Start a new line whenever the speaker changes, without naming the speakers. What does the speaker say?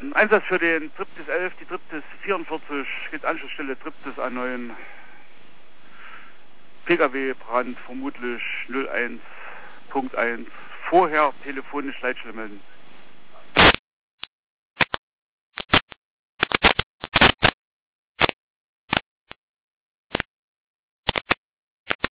Einsatz für den Triptis 11, die Triptis 44, geht Anschlussstelle Triptis A9. Pkw-Brand, vermutlich 01.1. Vorher telefonisch Leitstelle melden.